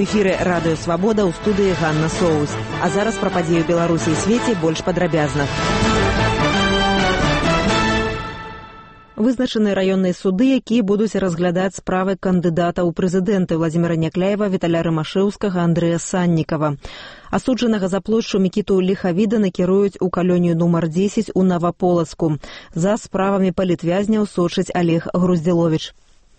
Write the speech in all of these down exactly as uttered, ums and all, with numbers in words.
эфіры радыё Свабода, ў студыі Ганна Соус. А зараз пра падзеі ў Беларусі і свеце больш падрабязна. Вызначаны раённыя суды, якія будуць разглядаць справы кандыдата ў прэзідэнты Владзіміра Някляева, Віталя Рымашэўскага, Андрэя Саннікава. Асуджанага за плошчу Мікіту Ліхавіда накіруюць у калонію нумар дзесяць у Наваполацку. За справамі палітвязняў сочыць Олег Груздзіловіч.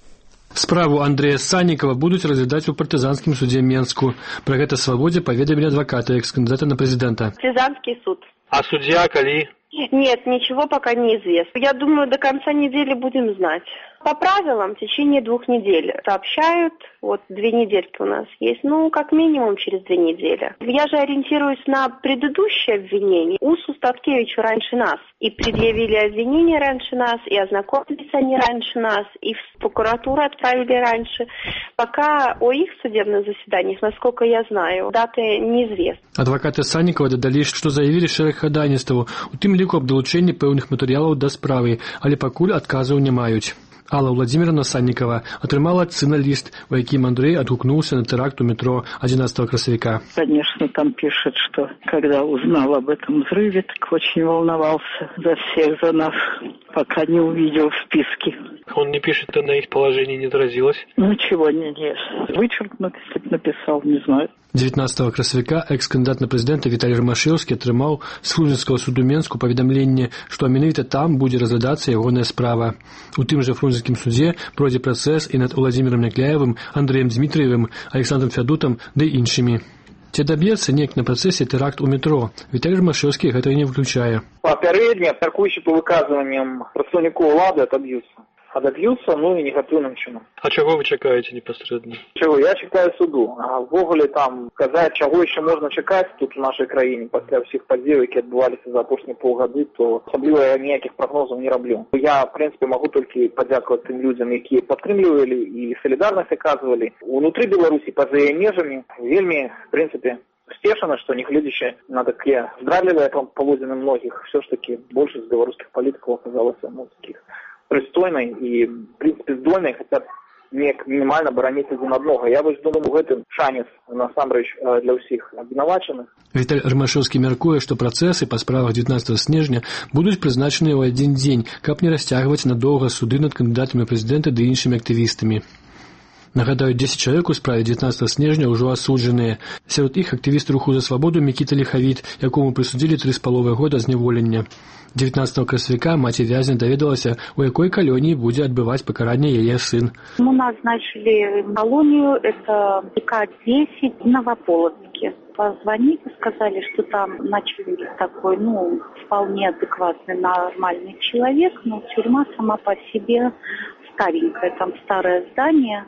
Справу Андрэя Саннікава будуць разглядаць у партызанскім судзе Менску. Пра гэта Свабодзе паведамілі адвакаты экс-кандыдата на прэзідэнта. Партызанскі суд. А суддзя калі? Нет, ничего пока не известно. Я думаю, до конца недели будем знать. По правилам, в течение двух недель сообщают, вот две недельки у нас есть, ну, как минимум через две недели. Я же ориентируюсь на предыдущее обвинение. Усу Статкевичу раньше нас. И предъявили обвинение раньше нас, и ознакомились они раньше нас, и в прокуратуру отправили раньше. Пока о их судебных заседаниях, насколько я знаю, даты неизвестны. Адвакаты Саннікава дадалі, што заявілі шэраг хадайніцтваў, у тым ліку аб далучэнні пэўных матэрыялаў да справы, але пакуль адказаў не маюць. Алла Владимировна Санникова отрымала от сына лист, в яким Андрей отгукнулся на теракт у метро одиннадцатого красовика. Конечно, там пишет, что когда узнал об этом взрыве, так очень волновался за всех, за нас, пока не увидел в списке. Он не пишет, что на их положении не отразилось? Ничего не нет. Вычеркнут, если бы написал, не знаю. девятнадцатого красавіка экс-кандыдат на прэзідэнта Віталій Рымашэўскі атрымаў з Фрунзенскага суду Менску паведамленне, што менавіта там будзе разглядацца ягоная справа. У тым жа Фрунзенскім судзе пройдзе працэс і над Владзімірам Някляевым, Андрэем Дмітриевым, Александром Фядутам ды іншымі. Ці даб'ецца неяк на працэсе тэракт у метро? Віталій Рымашэўскі гэта не выключае. Папярэдне, мяркуючы па выказванням прадстаўнікоў улады, адаб'юцца. Адаб'юцца, ну і негатыўным чынам. А чаго вы чакаеце непасрэдна? Чаго? Я чакаю суду. А ввогуле там казаць, чаго яшчэ можна чакаць тут у нашай краіне пасля ўсіх падзеяў, які адбываліся за апошнія паўгады, то асабліва я ніякіх прагнозаў не раблю. Я, в прынцыпе, магу толькі падзякаваць тым людзям, якія падтрымлівалі і салідарнасць аказвалі. Унутры Беларусі, па-за яе межамі, вельмі, в прынцыпе, стешана, што нягледзячы на такія здрадлівыя паводзіны многіх, все ж таки большасць беларускіх палітыкаў аказалася ну, таких пристойной и, в принципе, здольной, хотя неяк мінімальна бараніць адзін аднаго. Я вось думаю, гэтым шанец насамрэч для ўсіх абвінавачаных. Віталь Рымашэўскі мяркуе, што працэсы па справах дзевятнадцатага снежня будуць прызначаныя ў адзін дзень, каб не расцягваць надоўга суды над кандыдатамі прэзідэнта ды іншымі актывістамі. Нагадаю, дзесяць чалавек у справе дзевятнадцатага снежня ўжо асуджаныя. Сярод іх актывіст руху за свабоду Мікіта Ліхавід, якому прысудзілі тры з паловай года зняволення. дзевятнадцатага красавіка маці вязня даведалася, у якой калоніі будзе адбываць пакаранне яе сын. Мы назначили колонию, это ДК десять в Новополоцке. Позвонили, сказали, что там начальник такой, ну, вполне адекватный, нормальный человек, но тюрьма сама по себе старенькая, там старое здание.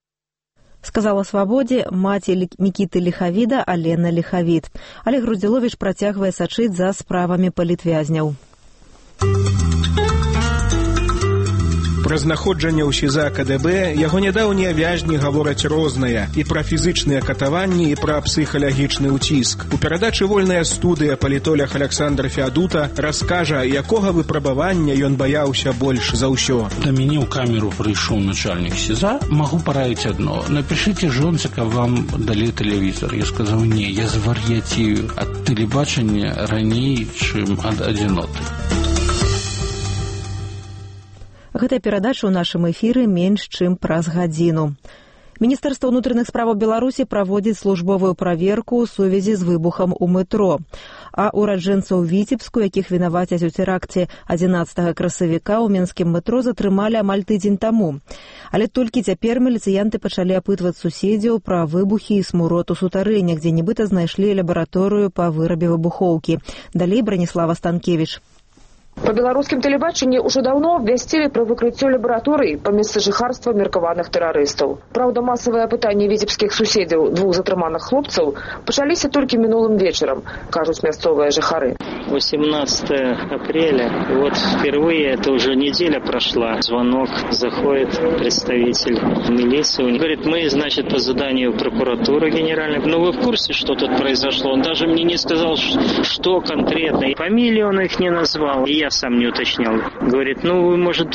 Сказала Свабодзе маці Мікіты Ліхавіда Алена Ліхавід. Олег Груздзіловіч працягвае сачыць за справамі палітвязняў. Пра знаходжанне ў СІЗА КДБ яго нядаўнія вязні гавораць рознае і пра фізычныя катаванні, і пра псіхалагічны ўціск. У перадачы «Вольная студыя» палітолог Александр Фядута раскажа, якога выпрабавання ён баяўся больш за ўсё. Да мяне ў камеру прыйшоў начальнік СІЗА. Магу параіць адно. Напішыце жонцы, каб вам далі тэлевізор. Я сказаў, не, я звар'яцею ад тэлебачання раней, чым ад адзіноты. Гэта перадача ў нашым эфіры менш чым праз гадзіну. Міністэрства ўнутраных справаў Беларусі праводзіць службовую праверку ў сувязі з выбухам у метро. А ураджэнцаў Віцебску, якіх вінавацяць у тэракце адзінаццатага красавіка ў менскім метро, затрымалі амаль тыдзень таму. Але толькі цяпер міліцыянты пачалі апытваць суседзяў пра выбухі і смурод у сутарэннях, дзе нібыта знайшлі лабараторыю па вырабе выбухоўкі. Далей Браніслава Станкевіч. По беларускім тэлебачанні ўжо даўно абвясцілі пра выкрыццё лабараторый па месцы жыхарства меркаваных тэрарыстаў. Праўда, масавыя апытанні віцебскіх суседзяў двух затрыманых хлопцаў пачаліся толькі мінулым вечарам, кажуць мясцовыя жыхары. восемнадцатое апреля. И вот впервые, это уже неделя прошла, звонок, заходит представитель милиции. Он говорит, мы, значит, по заданию прокуратуры генеральной. Ну, вы в курсе, что тут произошло? Он даже мне не сказал, что конкретно. И фамилии он их не назвал. И я сам не уточнял. Говорит, ну, вы, может,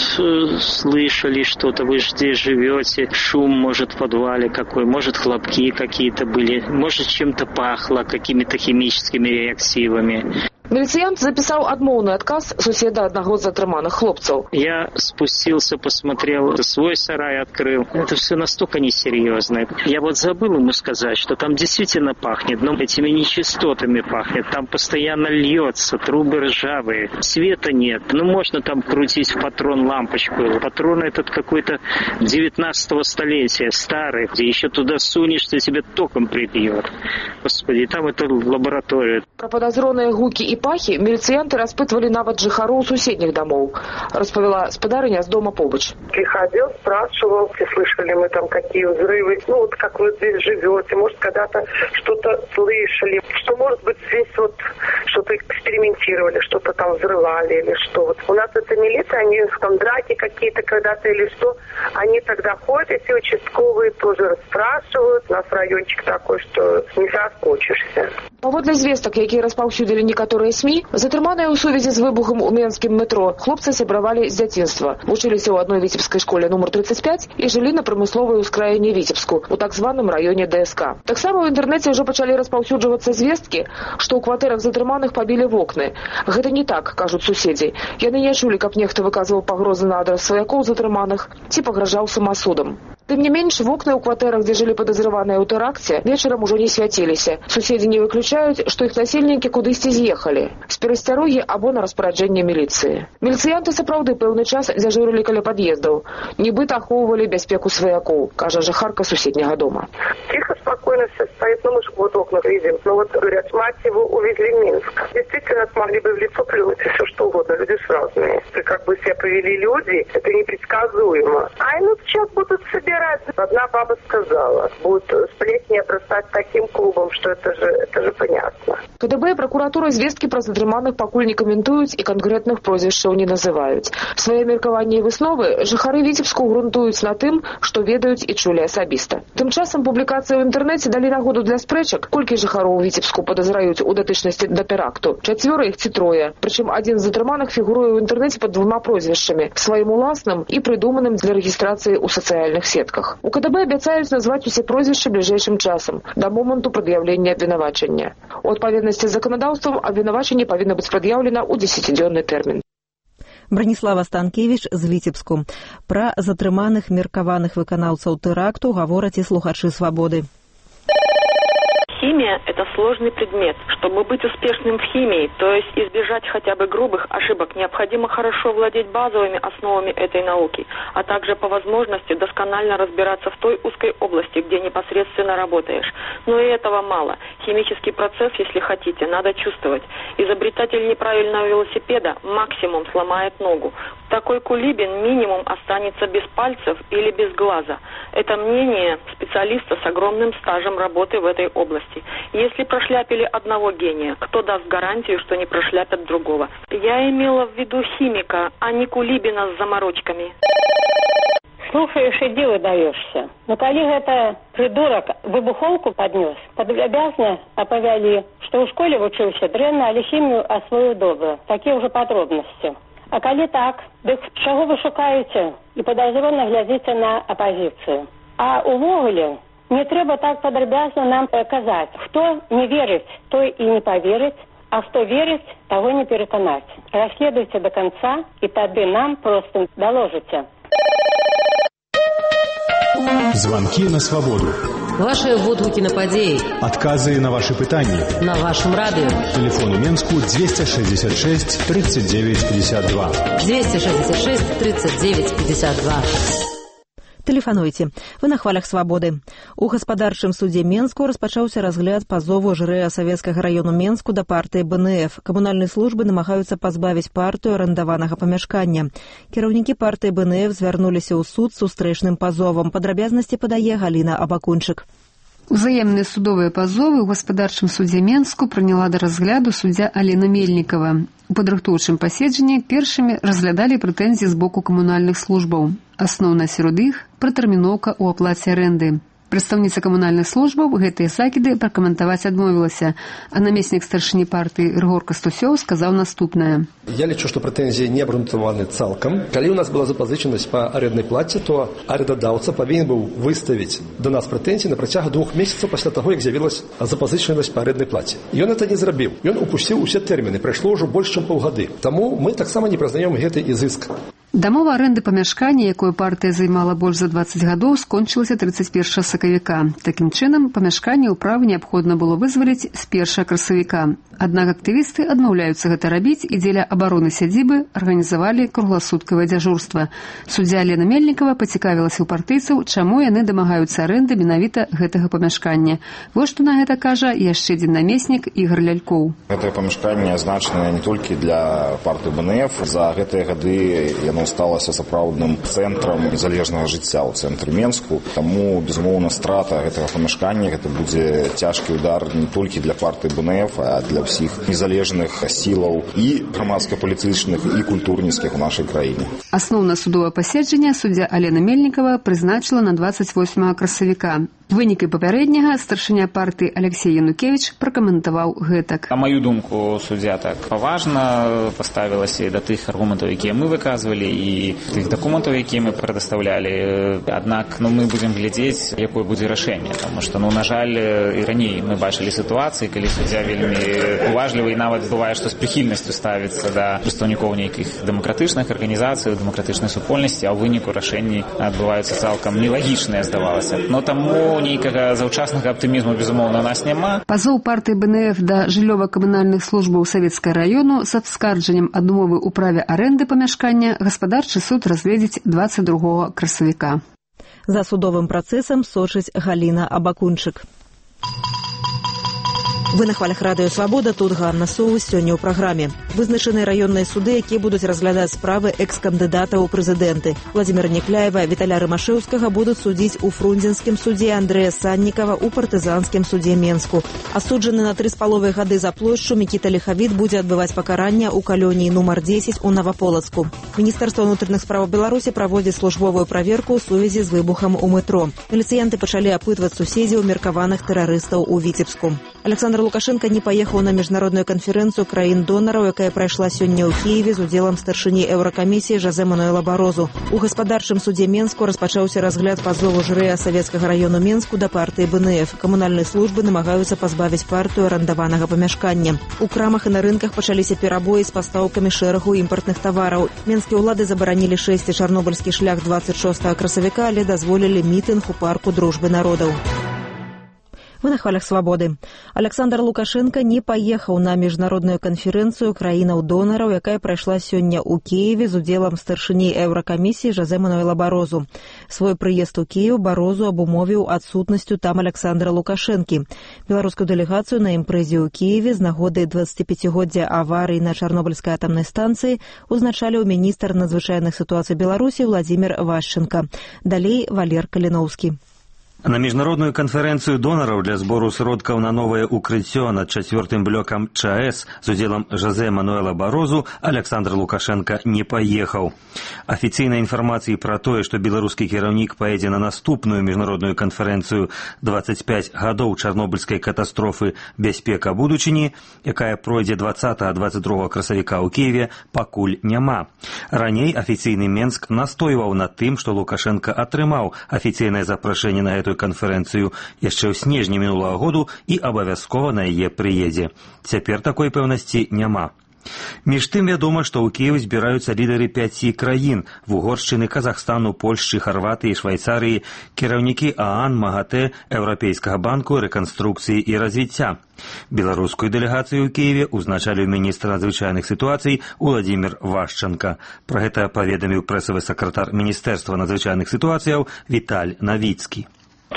слышали что-то, вы же здесь живете. Шум, может, в подвале какой, может, хлопки какие-то были, может, чем-то пахло, какими-то химическими реактивами. Міліцыянт записаў адмоўны адказ суседа аднаго з затрыманых хлопцаў. Я спустился, посмотрел, свой сарай открыл. Это все настолько несерьезно. Я вот забыл ему сказать, что там действительно пахнет, но этими нечистотами пахнет. Там постоянно льется, трубы ржавые, света нет. Ну, можно там крутить в патрон лампочку. Патрон этот какой-то девятнадцатого столетия, старый, где еще туда сунешься, тебя током прибьет. Господи, там это лаборатория. Про подозроныя гукі і пахі міліцыянты распытвалі нават жыхароў суседніх домоў, распавяла спадарыня з дома побач. Приходил, спрашивал, слышали мы там какие взрывы, ну вот как вы здесь живете, может когда-то что-то слышали, что может быть здесь вот что-то экспериментировали, что-то там взрывали или что. Вот у нас это милиция, они там драки какие-то когда-то или что, они тогда ходят, эти участковые тоже расспрашивают, у нас райончик такой, что не соскучишься. Паводле звестак, якія распаўсюдзілі некаторыя СМИ, затрыманыя ў сувязі з выбухам у менскім метро хлопцы сябравалі з дзяцінства, вучыліся ў адной віцебскай школе нумар тридцать пять і жылі на прамысловай ускраіне Віцебску, у так званым раёне ДСК. Таксама ў інтэрнэце ўжо пачалі распаўсюджвацца звесткі, што ў кватэрах затрыманых пабілі вокны. Гэта не так, кажуць суседзі. Яны не чулі, каб нехта выказваў пагрозы на адрас сваякоў затрыманых ці пагражаў самасудам. Тым не менш, вокны ў кватэрах, дзе жылі падазраваныя ў тэракце, вечарам ужо не свяціліся. Суседзі не выключаюць, што іх насельнікі кудысьці з'ехалі з перасцярогі або на распараджэнне міліцыі. Міліцыянты сапраўды пэўны час дзяжурылі каля пад'ездаў, нібыта ахоўвалі бяспеку сваякоў, кажа жыхарка суседняга дома. Тихо, спокойно все стоит, ну мы же вот окна видим. Ну вот, говорят, мать его увезли в Минск. Действительно, смогли бы в лицо плюнуть и все что угодно, люди же разные. И как бы себя повели люди, это непредсказуемо. А ну сейчас будут собирать. Одна баба сказала, будут сплетни обрастать таким клубом, что это же, это же понятно. КДБ і пракуратура звесткі пра затрыманых пакуль не каментуюць і канкрэтных прозвішчаў не называюць. Свае меркаванні і высновы жыхары Віцебску грунтуюць на тым, што ведаюць і чулі асабіста. Тым часам публікацыі ў інтэрнэце далі нагоду для спрэчак, колькі жыхароў Віцебску падазраюць у датычнасці да тэракту. Чацвёра іх ці трое. Прычым адзін з затрыманых фігуруе ў інтэрнэце пад двума прозвішчамі, сваім уласным і прыдуманым для рэгістрацыі ў сацыяльных сетках. У КДБ абяцаюць назваць усе прозвішчы бліжэйшым часам, да моманту прад'яўлення абвінавачання. У адпаведнасці з заканадаўствам абвінавачанне павінна быць прад'яўлена ў дзесяцідзённы тэрмін. Браніслава Станкевіч з Віцебску. Пра затрыманых меркаваных выканаўцаў тэракту гавораць і слухачы «Свабоды». Химия – это сложный предмет. Чтобы быть успешным в химии, то есть избежать хотя бы грубых ошибок, необходимо хорошо владеть базовыми основами этой науки, а также по возможности досконально разбираться в той узкой области, где непосредственно работаешь. Но и этого мало. Химический процесс, если хотите, надо чувствовать. Изобретатель неправильного велосипеда максимум сломает ногу. Такой кулибин минимум останется без пальцев или без глаза. Это мнение специалиста с огромным стажем работы в этой области. Если прошляпили одного гения, кто даст гарантию, что не прошляпят другого? Я имела в виду химика, а не кулибина с заморочками. Слушаешь и диву даешься. Но коли это придурок выбуховку поднес, подобязно оповяли, что в школе вучился дрэнна, але химию освоил добро. Такие уже подробности. А коли так, дык чаго вы шукаете и подозренно глядите на оппозицию? А увогуле не трэба так падрабязна нам казаць. Хто не верыць, той і не поверыць, а хто верыць, таго не пераканаць. Расследуйте до конца, и тады нам просто доложите. Звонки на свободу. Ваши водгуки на падеи. Отказы на ваши пытания. На вашем радио. Телефон у Менску двести шестьдесят шесть тридцать девять пятьдесят два. двести шестьдесят шесть тридцать девять пятьдесят два. Тэлефануйце. Вы на хвалях «Свабоды». У гаспадарчым судзе Менску распачаўся разгляд пазову жырэа Савецкага раёну Менску да партыі Бэ Эн Эф. Камунальныя службы намагаюцца пазбавіць партыю арандаванага памяшкання. Кіраўнікі партыі Бэ Эн Эф звярнуліся ў суд з сустрэчным пазовам. Падрабязнасці падае Галіна Абакунчык. Узаемныя судовыя пазовы ў гаспадарчым судзе Менску прыняла да разгляду суддзя Алена Мельнікава. У падрыхтоўчым паседжанні першымі разглядалі прэтэнзіі з боку камунальных службаў. Асноўна сярод іх пратэрміноўка ў аплаце арэнды. Прадстаўніца камунальных службаў гэтыя закіды пракаментаваць адмовілася, а намеснік старшыні партыі Рыгор Кастусёў сказаў наступнае. Я лічу, што прэтэнзіі не абгрунтаваны цалкам. Калі ў нас была запазычанасць па арэнднай плаце, то арендадаўца павінен быў выставіць да нас прэтэнзіі на працягу двух месяцаў пасля таго, як з'явілася запазычанасць па арэнднай плаце. Ён гэта не зрабіў. Ён упусціў усе тэрміны, прайшло ўжо больш чым паўгады. Таму мы таксама не прызнаем гэты ізыск. Дамова арэнды памяшкання, якое партыя займала больш за дваццаць гадоў, скончылася трыццаць першага сакавіка. Такім чынам, памяшканне ў правы неабходна было вызваліць з першага красавіка. Аднак актывісты адмаўляюцца гэта рабіць і дзеля абароны сядзібы арганізавалі кругласуткавае дзяжурства. Суддзя Алена Мельнікава пацікавілася ў партыйцаў, чаму яны дамагаюцца арэнды менавіта гэтага памяшкання. Вось што на гэта кажа яшчэ адзін намеснік Ігор Лялькоў. Гэтае памяшканне значнае не толькі для партыі бэ эн эф. За гэтыя гады яно сталася сапраўдным цэнтрам незалежнага жыцця ў цэнтры Менску. Таму, безумоўна, страта гэтага памяшкання гэта будзе цяжкі удар не толькі для партыі бэ эн эф, а для ўсіх незалежных сілаў і грамадска-палітычных і культурніцкіх у нашай краіне. Асноўна судовае паседжанне суддзя Алена Мельнікава прызначыла на дваццаць восьмага красавіка. Вынікай папярэдняга старшыня партыі Алексей Янукевіч пракаментаваў гэтак. На маю думку, суддзя так паважна паставілася да тых аргументаў, якія мы выказвалі, і тых дакументаў, якія мы прадастаўлялі. Аднак ну, мы будзем глядзець, якое будзе рашэнне, таму што, ну, на жаль, і раней мы бачылі сітуацыі, калі суддзя вельмі уважлівы і нават бывае, што з прыхільнасцю ставіцца да прадстаўнікоў нейкіх дэмакратычных арганізацый, дэмакратычнай супольнасці, а ў выніку рашэнні адбываюцца цалкам нелагічныя, здавалася. Но таму нейкага заўчаснага аптымізму, безумоўна, у нас няма. Пазоў партыі бэ эн эф да жыллёва-камунальных службаў Савецкага раёну з абскарджаннем адмовы ў праве арэнды памяшкання гаспадарчы суд разгледзіць дваццаць другога красавіка. За судовым працэсам сочыць Галіна Абакунчык. Вы на хвалях радыё «Свабода», тут Ганна Соус. Сёння ў праграме. Вызначаныя раённыя суды, якія будуць разглядаць справы экс-кандыдатаў у прэзідэнты. Владзіміра Некляева, Віталя Рымашэўскага будуць судзіць у Фрунзенскім судзе, Андрэя Саннікава ў партызанскім судзе Менску. Асуджаны на тры з паловай гады за плошчу Мікіта Ліхавіт будзе адбываць пакаранне ў калоніі нумар дзесяць у Наваполацку. Міністэрства ўнутраных справаў Беларусі праводзіць службовую праверку ў сувязі з выбухам у метро. Міліцыянты пачалі апытваць суседзяў меркаваных тэрарыстаў у Віцебску. Александр Лукашенко не паехаў на міжнародную канферэнцыю краін-донараў, якая прайшла сёння ў Кіеве з удзелам старшыні еўракамісіі Жозе Мануэла Барозу. У гаспадарчым судзе Менску распачаўся разгляд пазову жрэя Савецкага раёну Менску да партыі бэ эн эф. Камунальныя службы намагаюцца пазбавіць партыю арандаванага памяшкання. У крамах і на рынках пачаліся перабоі з пастаўкамі шэрагу імпартных тавараў. Менскія ўлады забаранілі шэсці чарнобыльскі шлях дваццаць шостага красавіка, але дазволілі мітынг у парку дружбы народаў. Вы на хвалях «Свабоды». Александр Лукашенко не паехаў на міжнародную канферэнцыю краінаў-донараў, якая прайшла сёння ў Кіеве з удзелам старшыні еўракамісіі Жозе Мануэла Барозу. Свой прыезд у Кіеў Барозу абумовіў адсутнасцю там Александра Лукашэнкі. Беларускую дэлегацыю на імпрэзе ў Кіеве з нагоды дваццаціпяцігоддзя аварыі на Чарнобыльскай атамнай станцыі узначаліў міністр надзвычайных сітуацый Беларусі Владзімір Вашченка. Далей Валер Каліноўскі. На міжнародную канферэнцыю донараў для збору сродкаў на новае укрыццё над чацвёртым блокам ЧАЭС з удзелам Жозе Мануэла Барозу Александр Лукашенко не паехаў. Афіцыйнай інфармацыі пра тое, што беларускі кіраўнік паедзе на наступную міжнародную канферэнцыю дваццаць пяць гадоў чарнобыльскай катастрофы «Бяспека будучыні», якая пройдзе дваццатага - дваццаць другога красавіка ў Кіеве, пакуль няма. Раней афіцыйны Менск настойваў над тым, што Лукашенко атрымаў афіцыйнае запрашэнне на гэтую канферэнцыю яшчэ ў снежні мінулага году і абавязкова на яе прыедзе. Цяпер такой пэўнасці няма. Між тым вядома, што ў Кіеў збіраюцца лідары пяці краін – Вугоршчыны, Казахстану, Польшчы, Харватыі, Швайцарыі, кіраўнікі ААН, МАГАТЭ, Еўрапейскага банку рэканструкцыі і развіцця. Беларускую дэлегацыю ў Кіеве узначаліў міністр надзвычайных сітуацый Владзімір Вашченка. Пра гэта паведаміў прэсавы сакратар Міністэрства надзвычайных сітуацыяў Віталь Навіцкі.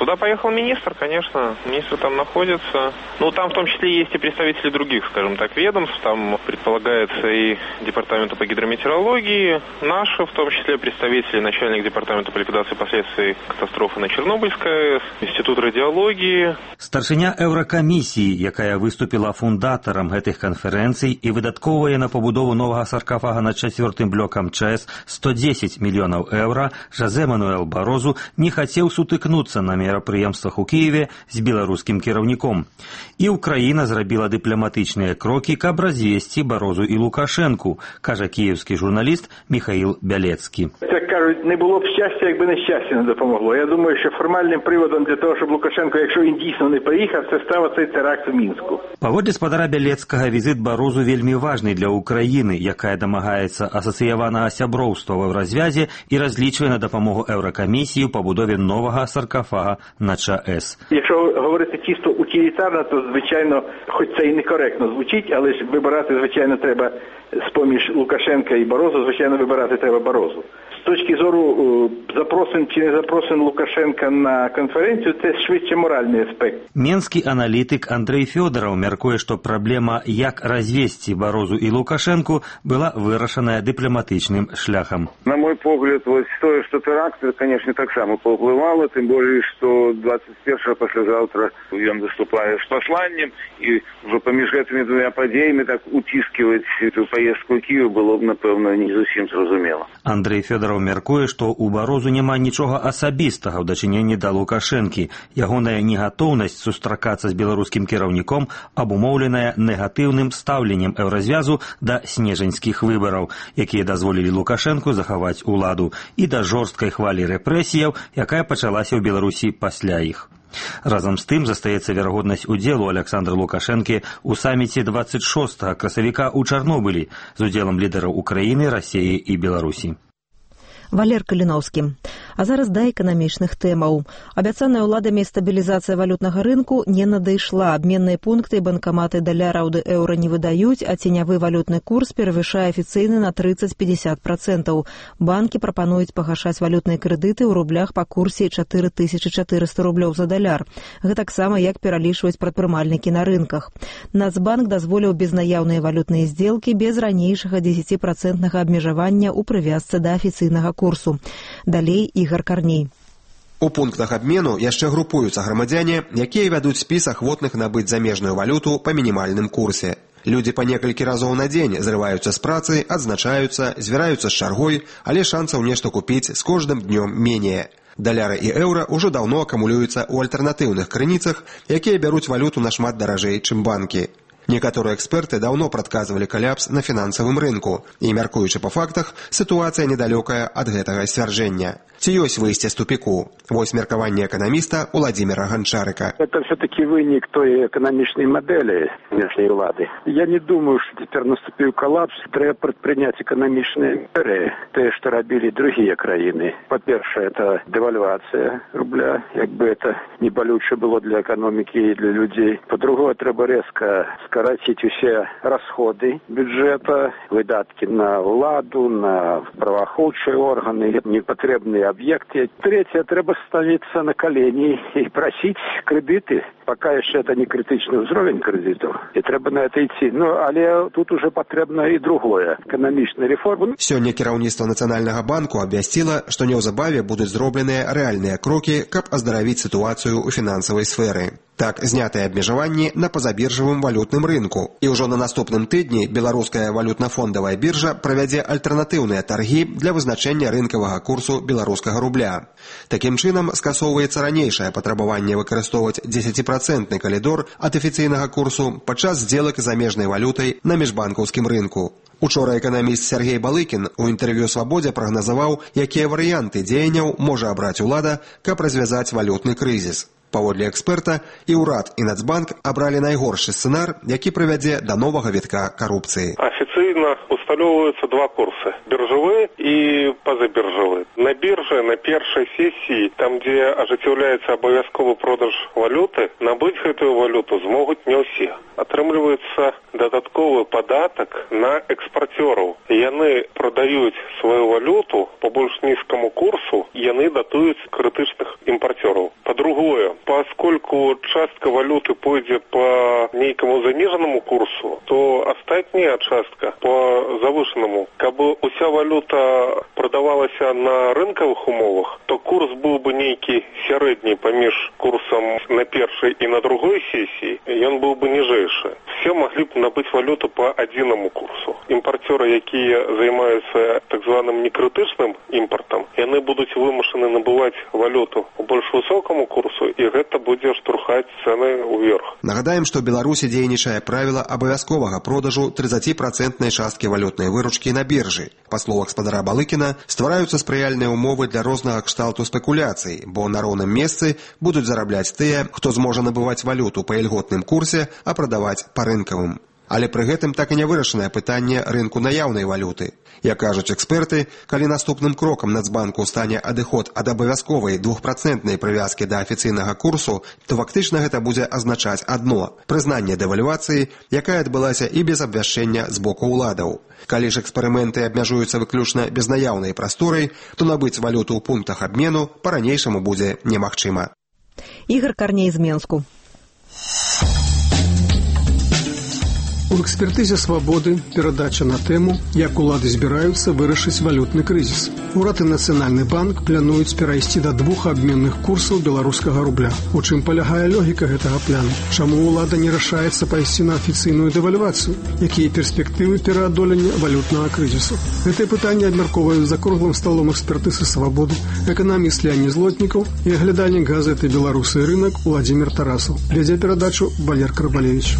Туда поехал министр, конечно, министр там находится. Ну, там в том числе есть и представители других, скажем так, ведомств. Там предполагается и департамента по гидрометеорологии, наши, в том числе представители, начальник департамента по ликвидации последствий катастрофы на Чернобыльской АЭС, Институт радиологии. Старшыня Еўракамісіі, якая выступила фундатарам гэтых канферэнцый і выдатковвае на пабудову новага саркафага над чацвёртым блокам ЧАЭС сто дзесяць мільёнаў еўра, Жозе Мануэл Барозу не хацеў сутыкнуцца на мерапрыемствах у Киеве з беларускім кіраўніком. І Украіна зрабіла дыпламатычныя крокі, каб развесці Барозу і Лукашенку, кажа київський журналіст Михаїл Бялецький. Як кажуть, не було б щастя, якби нещастя не допомогло. Я думаю, що формальним приводом для того, щоб Лукашенко, якщо він дійсно не приїхав, це став цей теракт у Мінську. Паводле спадара Бялецкага, візит Барозу вельмі важны для Украіны, якая дамагаецца асацыяванага сяброўства ва развязе і разлічвае на дапамогу Еўракамісіі ў пабудове новага саркафага на ЧАЕС. Якщо говорити чисто утилітарно, то, звичайно, хоч це і некоректно звучить, але ж вибирати, звичайно, треба з-поміж Лукашенка і Барозу, звичайно, вибирати треба Барозу. З точки зору запросин чи не запросин Лукашенка на конференцію, це швидше моральний аспект. Менскі аналітик Андрей Фёдоров мяркуе, што праблема, як развесці Барозу і Лукашенку, была вырашаная дыпламатычным шляхам. На мой погляд, вот тое, што тэракт, конечно, таксама паўплывала, тым болей, што двадцать першага паслязаўтра ён выступае з пасланнем, і ўжо паміж гэтымі двумя падзеямі так уціскиваць эту поездку ў Киев было б, напэўна, не зусім зразумела. Андрей Фёдоров мяркуе, што у Барозу няма нічога асабістага ў дачыненні да Лукашэнкі. Ягоная негатоўнасць сустракацца з беларускім кіраўніком абумоўленая негатыўным стаўленнем еўразвязу да снежаньскіх выбараў, якія дазволілі Лукашэнку захаваць уладу, і да жорсткай хвалі рэпрэсіяў, якая пачалася ў Беларусі пасля іх. Разам з тым застаецца верагоднасць удзелу Александра Лукашэнкі ў саміце двадцать шостага красавіка ў Чарнобылі з удзелам лідараў Украіны, Расіі і Беларусі. Валер Каліноўскі. А зараз да эканамічных тэмаў. Абяцаная ўладамі стабілізацыя валютнага рынку не надышла. Абменныя пункты і банкаматы даляраў ды еўра не выдаюць, а ценявы валютны курс перавышае афіцыйны на тридцать-пятьдесят процентов. Банкі прапануюць пагашаць валютныя крэдыты ў рублях па курсе чатыры тысячы чатырыста рублёў за даляр. Гэтаксама як пералічваюць прадпрымальнікі на рынках. Нацбанк дазволіў безнаяўныя валютныя здзелкі без ранейшага дзесяціпроцентнага абмежавання ў прывязцы да афіцыйнага курсу. Далей Ігар Карней. У пунктах абмену яшчэ групуюцца грамадзяне, якія вядуць спіс ахвотных набыць замежную валюту па мінімальным курсе. Людзі па некалькі разоў на дзень зрываюцца з працы, адзначаюцца, звяраюцца з чаргой, але шансаў нешта купіць з кожным днём менее. Даляры і еўра ўжо даўно акумулююцца ў альтэрнатыўных крыніцах, якія бяруць валюту нашмат даражэй, чым банкі. Некаторыя эксперты даўно прадказвалі каляпс на фінансавым рынку, і, мяркуючы па фактах, сітуацыя недалёкая ад гэтага сцвярджэння. Ці ёсць выйсце з тупіку? Вось меркаванне эканаміста Уладзіміра Ганчарыка. Это все-таки вынік той эканамічнай модели внешней улады. Я не думаю, что теперь наступил коллапс. Треба предпринять экономичные меры, те, что робили другие краины. По-перше, это девальвация рубля, як бы это не болюче было для экономики и для людей. По-другое, треба резко скоротить все расходы бюджета, выдатки на владу, на правоохранные органы, непотребные объекты. Третье, треба становиться на колени и просить кредиты, пока еще это не критичный уровень кредитов. И треба на это идти. Ну, але тут уже потребно и другое. Экономичная реформа. Сёння кіраўніцтва Нацыянальнага банку абвясціла, што неўзабаве будуць зробленыя рэальныя крокі, каб аздаравіць сітуацыю ў фінансавай сферы. Так, знятыя абмежаванні на пазабіржавым валютным рынку. І ўжо на наступным тыдні беларуская валютна-фондавая біржа правядзе альтэрнатыўныя таргі для вызначэння рынкавага курсу беларускага рубля. Такім чынам, скасоўваецца ранейшае патрабаванне выкарыстоўваць дзесяціпроцентны калідор ад афіцыйнага курсу падчас здзелак замежнай валютай на міжбанкаўскім рынку. Учора эканаміст Сергей Балыкін у інтэрв'ю «Свабодзе» прагназаваў, якія варыянты дзеянняў можа абраць улада, каб развязаць валютны крызіс. Паводле эксперта, і ўрад, і Нацбанк абралі найгоршы сцэнар, які прывядзе да новага вітка карупцыі. Официально усталёўваюцца два курсы – биржевые и позабиржевые. На бирже, на первой сессии, там, где ажыццяўляецца абавязковы продаж валюты, набыць гэтую валюту змогуць не ўсе. Атрымліваецца дадатковы падатак на экспарцёраў. Яны прадаюць сваю валюту по больш нізкаму курсу, яны датуюць крытычных імпарцёраў. По Другое. Поскольку частка валюты пойдет по некому заниженному курсу, то остатняя частка по завышенному. Кабы уся валюта продавалась на рынковых умовах, то курс был бы некий средний помеж курсом на первой и на другой сессии, и он был бы ніжэйшы. Все могли бы набыть валюту по одному курсу. Импортеры, якія займаются так званым некритичным импортом, и они будут вымушены набывать валюту по больш высокому курсу, и это будет штурхать цены вверх. Нагадаем, что в Беларуси дзейнічае правило абавязковага продажу тридцатипроцентной частки валютной выручки на бирже. По словам гаспадара Балыкина, ствараюцца спрыяльныя умовы для рознага кшталту спекуляций, бо на роўным месцы будуць зарабляць тыя, хто зможа набываць валюту па ільготным курсе, а прадаваць па рынкавым. Але пры гэтым так і не вырашанае пытанне рынку наяўнай валюты. Як кажуць эксперты, калі наступным крокам Нацбанку стане адыход ад абавязковай двухпроцентнай прывязкі да афіцыйнага курсу, то фактычна гэта будзе азначаць адно – прызнанне дэвальвацыі, якая адбылася і без абвяшчэння з боку ўладаў. Калі ж эксперыменты абмяжуюцца выключна безнаяўнай прасторай, то набыць валюту ў пунктах абмену па-ранейшаму будзе немагчыма. Ігор Карней з Менску. У экспертызе «Свабоды» перадача на тэму, як улады збіраюцца вырашыць валютны крызіс. Урад і Нацыянальны банк плануюць перайсці да двух абменных курсаў беларускага рубля. У чым палягае логіка гэтага плану? Чаму ўлада не рашаецца пайсці на афіцыйную дэвальвацыю? Якія перспектывы пераадолення валютнага крызісу? Гэтае пытанне абмяркоўваюць за круглым сталом экспертызы «Свабоды», эканаміст Леонід Злотнікаў і аглядальнік газеты «Беларусы і рынок» Уладзімір Тарасаў. Вядзе перадачу Валер Карбалевіч.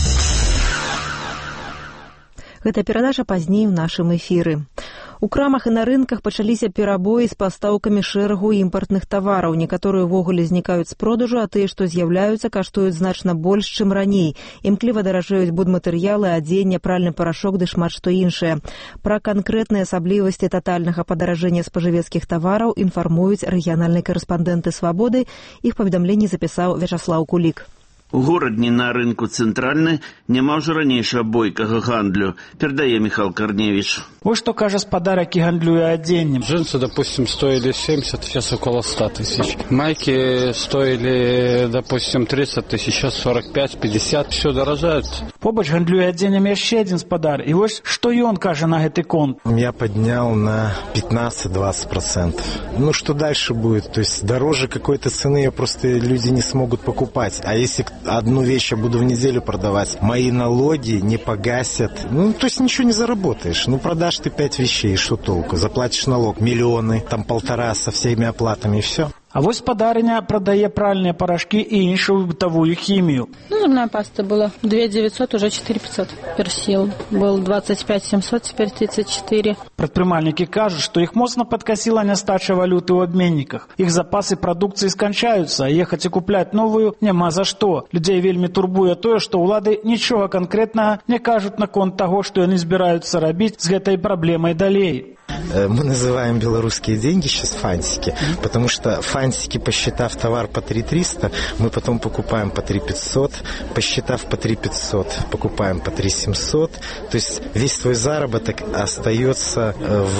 Гэта перадача пазней у нашым эфіры. У крамах і на рынках пачаліся перабоі з пастаўкамі шэрагу імпартных тавараў. Некаторыя ўвогуле знікаюць з продажу, а тыя, што з'яўляюцца, каштуюць значна больш, чым раней. Імкліва даражэюць будматэрыялы, адзенне, пральны парашок ды шмат што іншае. Пра канкрэтныя асаблівасці татальнага падаражэння спажывецкіх тавараў інфармуюць рэгіянальныя карэспандэнты «Свабоды». Іх паведамленне запісаў Вячаслаў Кулік. У горадні на рынку цэнтральны няма ўжо ранейшага бойкага гандлю, перадае Михаил Корневич. Вот что кажа спадар, які гандлюе адзеннем. Джинсы, допустим, стоили семьдесят, сейчас около ста тысяч. Майки стоили, допустим, тридцать тысяч, сейчас сорок пять пятьдесят. Все дорожает. Побач гандлюе адзенем яшчэ адзін спадар. І вось што ён кажа на гэты конт. Я поднял на пятнадцать-двадцать процентов. Ну, что дальше будет? То есть дороже какой-то цены просто люди не смогут покупать. А если одну вещь я буду в неделю продавать, мои налоги не погасят. Ну, то есть ничего не заработаешь. Ну, продашь ты пять вещей, что толку? Заплатишь налог, миллионы, там полтора со всеми оплатами, и все. А вось спадарыня прадае пральныя парашкі і іншую бытавую хімію. Ну, зубная паста была две тысячи девятьсот, уже четыре тысячи пятьсот. Персил был двадцать пять семьсот, теперь тридцать четыре. Прадпрымальнікі кажуць, што іх моцна падкасіла нястача валюты ў абменніках. Іх запасы прадукцыі сканчаюцца, а ехаць і купляць новую няма за што. Людзей вельмі турбуе тое, што ўлады нічога канкрэтнага не кажуць наконт таго, што яны збіраюцца рабіць з гэтай праблемай далей. Мы называем белорусские деньги сейчас фантики, потому что фантики, посчитав товар по три триста, мы потом покупаем по три пятьсот, посчитав по три пятьсот, покупаем по три семьсот. То есть весь твой заработок остается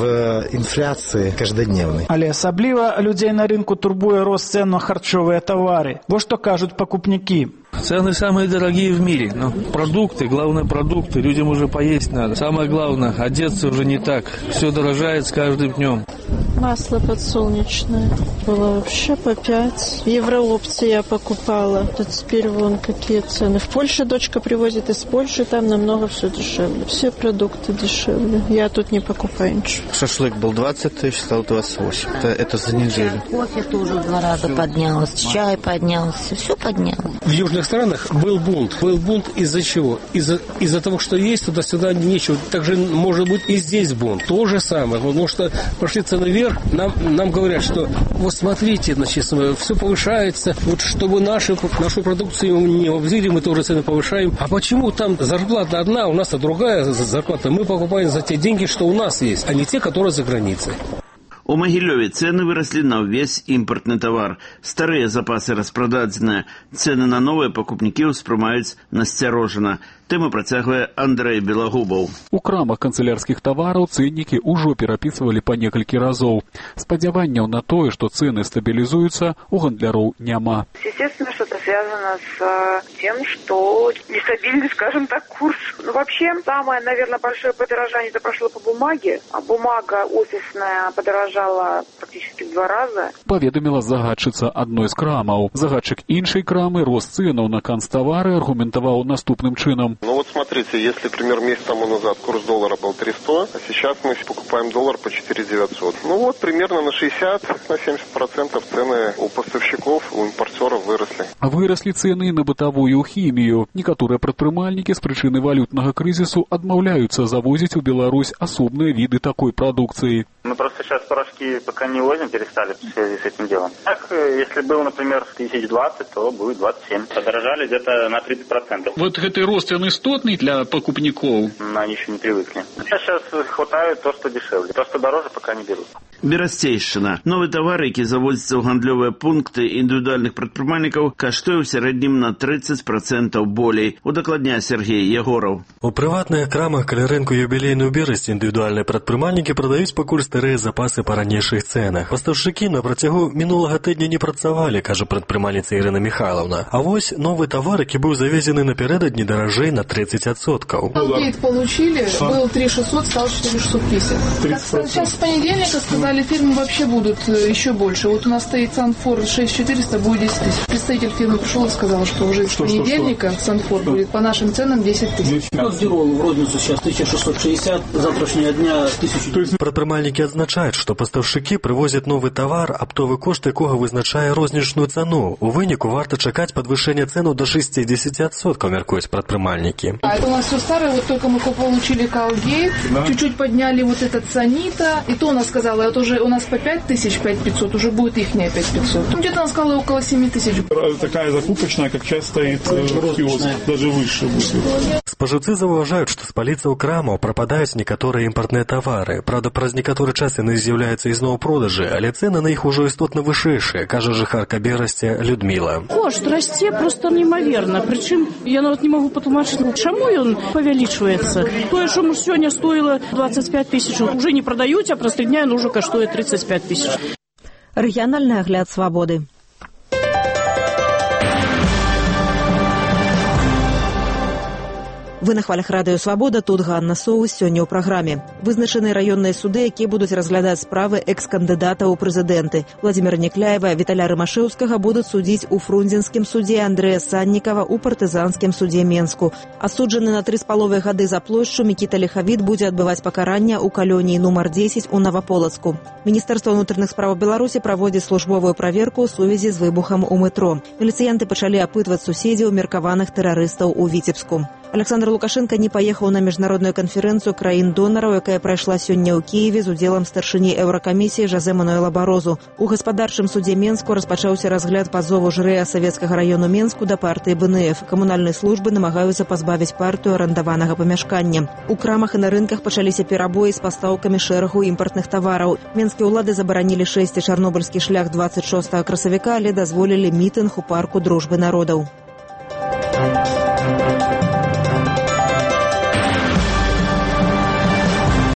в инфляции каждодневной. Але асабліва людзей на рынку турбуе рост цен на харчовыя тавары. Вот что кажут покупники. Цены самые дорогие в мире. Но продукты, главное продукты, людям уже поесть надо. Самое главное, одеться уже не так. Все дорожает с каждым днем. Масло подсолнечное было вообще по пять. Евроопции я покупала. А теперь вон какие цены. В Польше дочка привозит из Польши, там намного все дешевле. Все продукты дешевле. Я тут не покупаю ничего. Шашлык был двадцать тысяч, стал двадцать восемь. Это, это за неделю. Кофе тоже в два раза поднялось, чай поднялся, все поднялось. В южных странах был бунт. Был бунт из-за чего? Из-за, из-за того, что есть, туда-сюда нечего. Также может быть и здесь бунт. То же самое. Потому что пошли цены вверх, нам, нам говорят, что вот смотрите, значит, все повышается. Вот чтобы наши, нашу продукцию не обзили, мы тоже цены повышаем. А почему там зарплата одна, у нас другая зарплата? Мы покупаем за те деньги, что у нас есть, а не те, которые за границей. У Магілёве цены выросли на ўвесь імпартны тавар. Старыя запасы распрададзеныя. Цены на новыя пакупнікі ўспрымаюць насцярожана. Тэму працягвае Андрэй Белагубаў. У крамах канцелярскіх тавараў цэннікі ўжо перапісвалі па некалькі разоў. Спадзяванняў на тое, што цены стабілізуюцца, у гандляроў няма. Естественно, что это связано с тем, что нестабильный, скажем так, курс. Ну, вообще, самое, наверное, большое подорожание это прошло по бумаге. А бумага офисная подорожала практически в два раза. Паведаміла загадчыца адной з крамаў. Загадчык іншай крамы рост цэнаў на канцтавары аргументаваў наступным чынам. Ну вот смотрите, если, например, месяц тому назад курс доллара был три сто, а сейчас мы покупаем доллар по четыре девятьсот. Ну вот примерно на шестьдесят на семьдесят процентов цены у поставщиков, у импортеров выросли. Выросли цены на бытовую хімію. Некаторыя прадпрымальнікі з прычыны валютнага крызісу адмаўляюцца завозіць у Беларусь асобныя віды такой прадукцыі. Мы просто сейчас порошки пока не возим, перестали в связи с этим делом. Так, если был, например, тысяч двадцать, то будет двадцать семь. Подорожали где-то на тридцать процентов. Вот гэты рост, он істотный для покупников? Они еще не привыкли. Сейчас хватает то, что дешевле. То, что дороже, пока не берут. Берасцейшчына. Новы тавар, які завозіцца ў гандлёвыя пункты індывідуальных прадпрымальнікаў, каштуе ў сярэднім на тридцать процентов болей. Удакладняе Сергей Ягораў. У прыватных крамах каля рынку юбілейны ў берасці індывідуальныя прадпрымальнікі прадаюць пакуль старыя запасы па ранейшых цэнах. Пастаўшчыкі на працягу мінулага тыдня не працавалі, кажа прадпрымальніца Ірына Михайловна. А вось новы тавар, які быў завезены напярэдадні даражэй на тридцать процентов. Апдейт получили, был три шестьсот, стал четыре шестьсот пятьдесят. Сейчас с понедельника сказали, фирмы вообще будут еще больше. Вот у нас стоит Санфор шесть четыреста, будет десять тысяч. Представитель фирмы пришел и сказал, что уже с понедельника Санфор будет по нашим ценам десять тысяч. Герол в розницу сейчас тысяча шестьсот шестьдесят, завтрашнего дня тысячу. Прадпрымальнікі адзначаюць, што пастаўшчыкі прывозяць новы тавар, аптовы кошт якога вызначае рознічную цану. У выніку варта чакаць падвышэння цэнаў до шестьдесят процентов, мяркуюць прадпрымальнікі. А это у нас все старое, вот только мы получили Колгейт, да. Чуть-чуть подняли вот этот Санита, и то она сказала, это уже у нас по пять тысяч, пять пятьсот, уже будет ихняя пять пятьсот. Где-то она сказала около семь тысяч. Такая закупочная, как часто стоит в киоск, даже выше будет. Спажыўцы заўважаюць, што з паліцаў крамаў прападаюць некаторыя імпартныя тавары. Правда, праз некаторы час яны з'яўляюцца ізноў у продажы, але цэны на іх ужо істотна вышэйшыя, кажа жыхарка Берасці Людміла. Кошт расце просто неимоверно. Причем я нават не могу патлумачыць, чаму ён павялічваецца. Тое, што сёння стоило двадцать пять тысяч, уже не продаюць, а праз три дня оно уже каштуе тридцать пять тысяч. Рэгіянальны агляд свабоды. Вы на хвалях радыё «Свабода», тут Ганна Соус, сёння ў праграме. Вызначаны раённыя суды, якія будуць разглядаць справы экс-кандыдата ў прэзідэнты. Владзіміра Некляева, Віталя Рымашэўскага будуць судзіць у Фрунзенскім судзе, Андрэя Саннікава ў партызанскім судзе Менску. Асуджаны на тры з паловай гады за плошчу Мікіта Лехавіт будзе адбываць пакаранне ў калоніі нумар дзесяць у Наваполацку. Міністэрства ўнутраных справаў Беларусі праводзіць службовую праверку ў сувязі з выбухам у метро. Міліцыянты пачалі апытваць суседзяў меркаваных тэрарыстаў у Віцебску. Александр Лукашенко не паехаў на міжнародную канферэнцыю краін-донараў, якая прайшла сёння ў Кіеве з удзелам старшыні Еўракамісіі Жозе Мануэла Барозу. У гаспадарчым судзе Менску распачаўся разгляд пазову жрэя савецкага раёну Менску да партыі бэ эн эф. Камунальныя службы намагаюцца пазбавіць партыю арандаванага памяшкання. У крамах і на рынках пачаліся перабоі з пастаўкамі шэрагу імпартных тавараў. Менскія ўлады забаранілі шэсці чарнобыльскі шлях двадцать шостага красавіка, але дазволілі мітынг у парку дружбы народаў.